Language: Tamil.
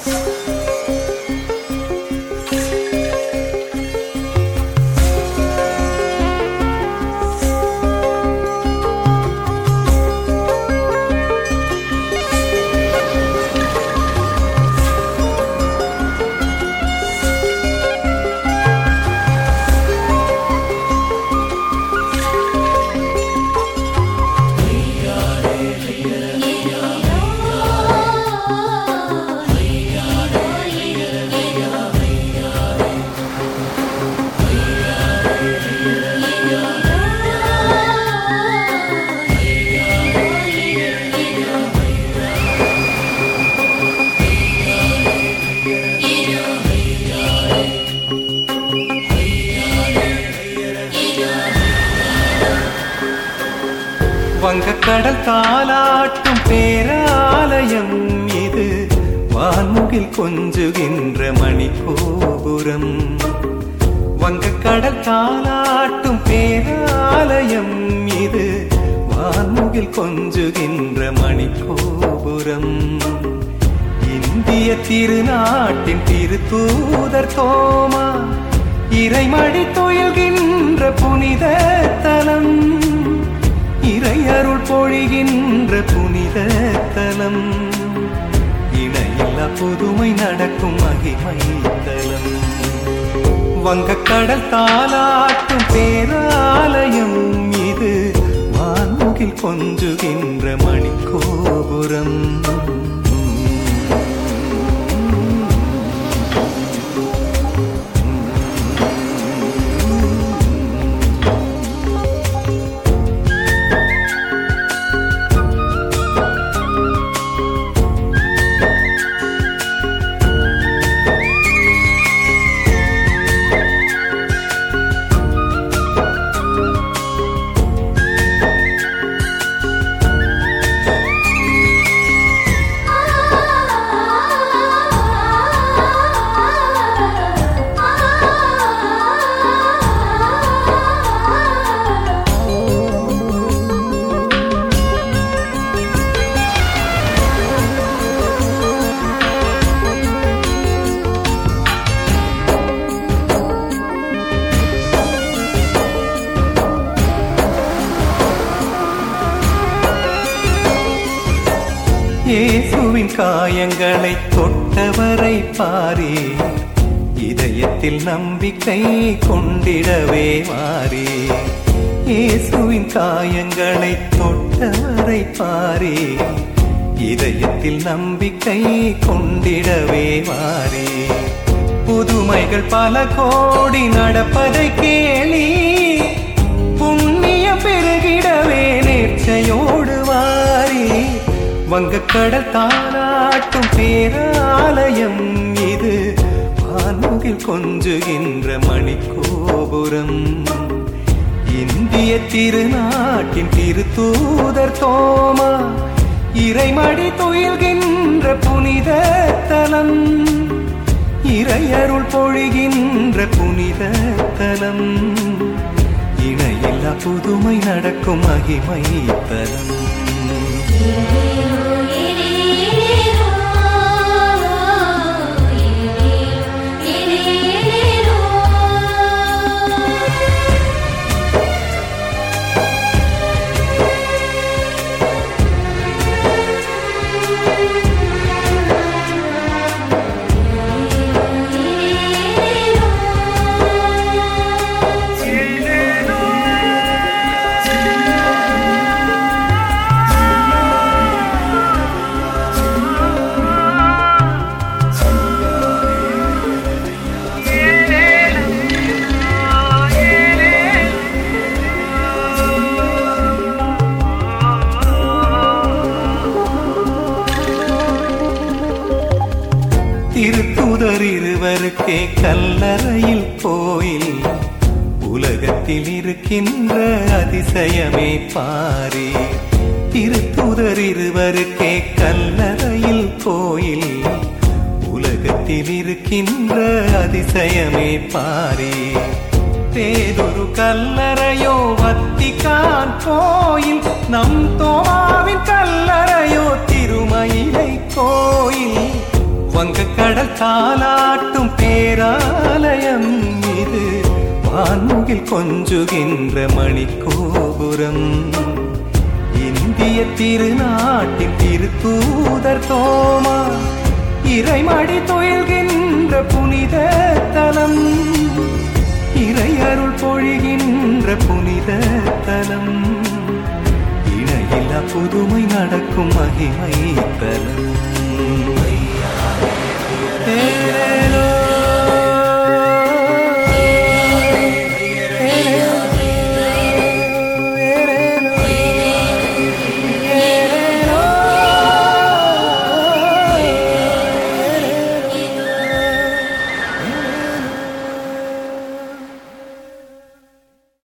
வங்கக்கடல் தாலாட்டும் பேராலயம் இது, வான்முகில் கொஞ்சுகின்ற மணிக்கோபுரம். வங்கக்கடல் தாலாட்டும் பேராலயம் இது, வான்முகில் கொஞ்சுகின்ற மணிக்கோபுரம். இந்திய திருநாட்டின் திருத்தூதர் தோமா இறைமடி துயில்கின்ற புனித தலம், இறை அருள் பொழிகின்ற புனித தலம், இணையில்லா புதுமை நடக்கும் மகிமை தலம். வங்கக்கடல் தாலாட்டும் பேராலயம் இது, வான்முகில் கொஞ்சுகின்ற மணிக்கோபுரம். இயேசுவின் காயங்களை தொட்டவரை பாரே, இதயத்தில் நம்பிக்கை கொண்டிடவே வாரே. இயேசுவின் காயங்களை தொட்டவரை பாரே, இதயத்தில் நம்பிக்கை கொண்டிடவே வாரே. புதுமைகள் பல கோடி நடப்பதை கேளி, புண்ணிய பெருகிடவே நேர்ச்சையோடு வாரே. வங்கக்கடல் தாலாட்டும் பேராலயம் இது, வான்முகில் கொஞ்சுகின்ற மணிக்கோபுரம். இந்திய திருநாட்டின் திருத்தூதர் தோமா இறைமடி துயில்கின்ற புனித தலம், இறை அருள் பொழிகின்ற புனித தலம், இணையில்லா புதுமை நடக்கும் மகிமை தலம். திருத்தூதர் இருவருக்கே கல்லறையில் கோயில், உலகத்தில் இருக்கின்ற அதிசயமே பாரே. திருத்தூதர் இருவருக்கே கல்லறையில் கோயில், உலகத்தில் இருக்கின்ற அதிசயமே பாரே. பேதுரு கல்லறையோ வத்திக்கான் கோயில், நம் தோமாவின் கல்லறையோ திருமயிலை கோயில். வங்கக்கடல் தாலாட்டும் பேராலயம் இது, வான்முகில் கொஞ்சுகின்ற மணிக்கோபுரம். இந்திய திருநாட்டின் திருத்தூதர் தோமா இறைமடி துயில்கின்ற புனித தலம், இறையருள் பொழிகின்ற புனித தலம், இணையில்லா புதுமை நடக்கும் மகிமை தலம்.